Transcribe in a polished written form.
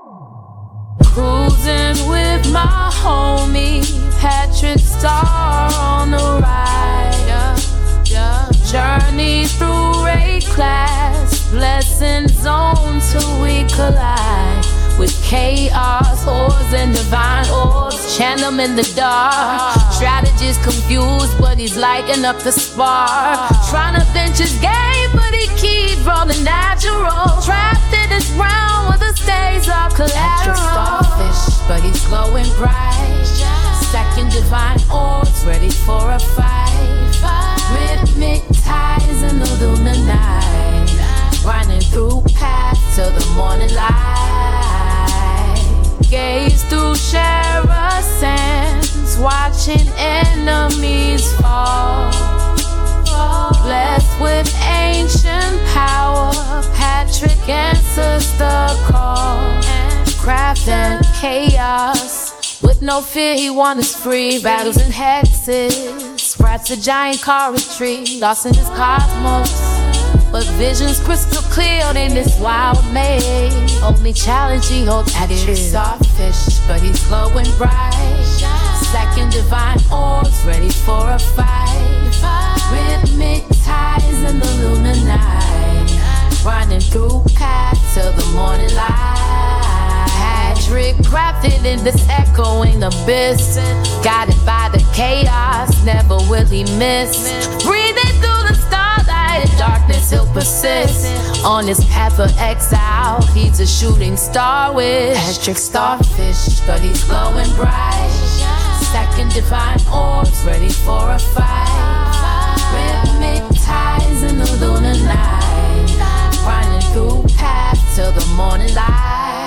Cruising with my homie Patrick Star on the ride. Journey through Ray class, blessing zone till we collide. With chaos, ores and divine orbs, channel 'em in the dark. Strategist confused, but he's lighting up the spark. Trying to bench his game, but he keeps rolling natural. Trapped in this round where the stays are collateral. Starfish, but he's glowing bright. Second divine orbs, ready for a fight. Rhythmic ties in the lunar night. Running through paths till the morning light. Gaze through Shara sands, watching enemies fall. Blessed with ancient power, Patrick answers the call. Craft and chaos, with no fear he wanders free. Battles and hexes, rats a giant chemistry, lost in his cosmos. But vision's crystal clear in this wild maze. Only challenge he holds Patrick Starfish, but he's glowing bright. Second divine orbs, ready for a fight. Rhythmic ties in the lunar night. Running through paths till the morning light. Patrick crafted in this echoing abyss. Guided by the chaos, never will he miss. Breathing through the starlight, in darkness he'll persist. On his path of exile, he's a shooting star with Patrick Starfish, but he's glowing bright. Second divine orbs, ready for a fight. Rhythmic ties in the lunar night. Running through paths till the morning light.